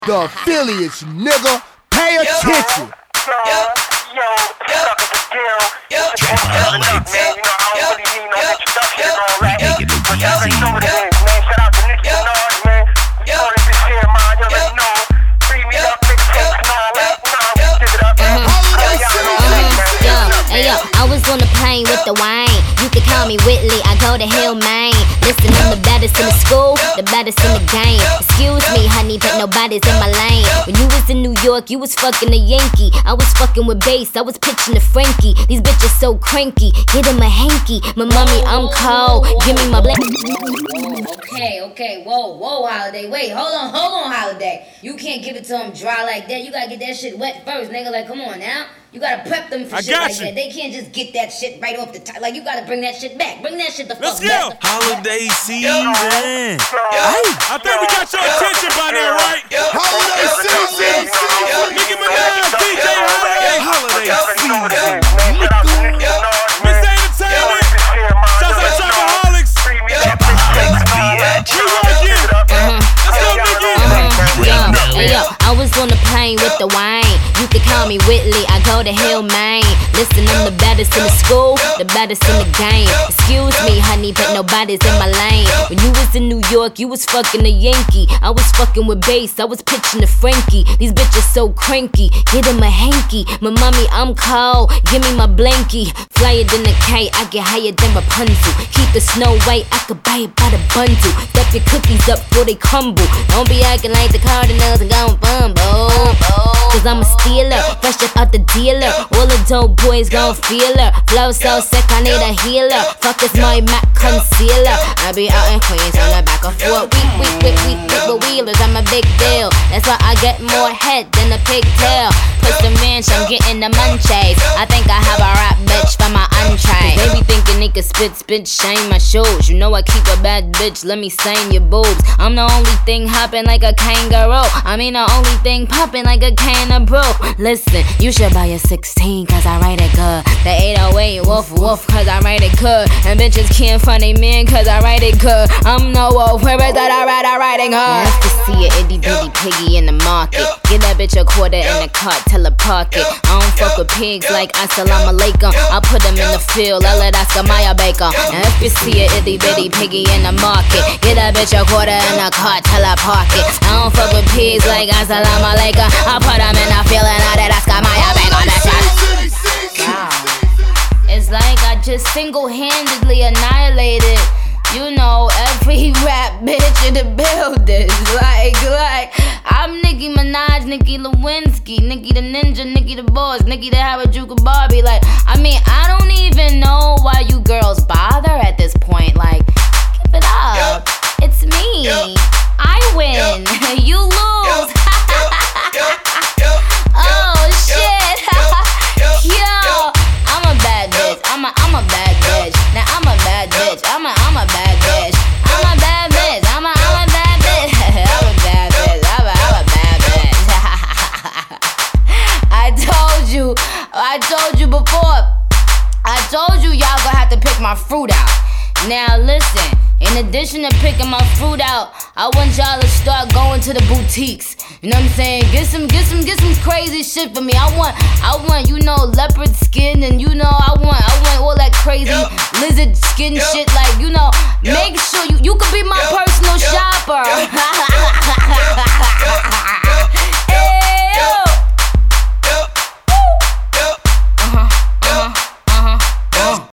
The affiliates, nigga, pay attention. I was on the plane with the wine. You could call me Whitley, I go to Hill, Maine. Listen, I'm the baddest in the school, the baddest in the game. Excuse me, honey, but nobody's in my lane. When you was in New York, you was fucking a Yankee. I was fucking with bass, I was pitching to Frankie. These bitches so cranky, get him a hanky. My mommy, I'm cold, give me my black. Okay, whoa, Holiday. Wait, hold on, Holiday. You can't give it to them dry like that. You gotta get that shit wet first, nigga. Like, come on now. You gotta prep them for shit like that. They can't just get that shit right off the top. Like, you gotta bring that shit back. Bring that shit the fuck back. Let's go. Holiday season. Hey, I think we got your attention by now, right? Holiday season. Nicki Minaj, DJ Holiday season. Miss Entertainment. Shouts out Chopaholics. We working. Let's go, Nicki. I was on the plane with the wine. You could call me Whitley, I go to Hill, Maine. Listen, I'm the baddest in the school, the baddest in the game. Excuse me, honey, but nobody's in my lane. When you was in New York, you was fucking a Yankee. I was fucking with bass, I was pitching to Frankie. These bitches so cranky, get him a hanky. My mommy, I'm cold, give me my blankie. Flyer than a kite, I get higher than Rapunzel. Keep the snow white, I could buy it by the bundle. Stuff your cookies up before they crumble. Don't be acting like the Cardinals and gon' fumble. Cause I'm a stealer, fresh up out the dealer. All the dope boys gon' feel her. Flow so sick, I need a healer. Fuck is my Mac concealer. I be out in Queens on the back of 4 week with wheelers. I'm a big deal. That's why I get more head than a pigtail. Put the ranch, I'm getting the munchies. I think I have a rap bitch for my entree. They be thinking they could spit, shame my shoes. You know I keep a bad bitch, let me sign your boobs. I'm the only thing hopping like a kangaroo. I mean the only thing popping like a can of brew. Listen, you should buy a 16 cause I write it good. The 808 woof cause I write it good. And bitches can't find a man cause I write it good. I'm no wolf, where is that I write it good. Nice to see an itty bitty piggy in the market. Give that bitch a quarter in the cart, tell her park it. I don't fuck with pigs like assalamu alaikum. I put them in the field, I let Oscar Mayer Baker. And if you see an itty bitty piggy in the market, get that bitch a quarter in the cart, tell her park it. I don't fuck with pigs like assalamu alaikum. I put them in the field and I let Oscar Mayer Baker. Wow. It's like I just single-handedly annihilated, you know, every rap bitch in the building. Like, I'm Nicki Minaj, Nicki Lewinsky, Nicki the Ninja, Nicki the Boss, Nicki the Harajuku Barbie. Like, I mean, I don't even know why you girls bother at this point. Like, give it up. It's me. I win. You lose. Oh, shit. Yo, I'm a bad bitch. I'm a bad bitch. Now I'm a bad bitch. I'm a bad bitch. I'm a bad bitch. I'm a bad bitch. I'm a bad bitch. I'm a bad bitch. I told you before. I told you y'all gonna have to pick my fruit out. Now listen, in addition to picking my fruit out, I want y'all to start going to the boutiques. You know what I'm saying? Get some crazy shit for me. I want, you know, leopard skin, and you know, I want all that crazy lizard skin shit. Like, you know, make sure you could be my personal shopper.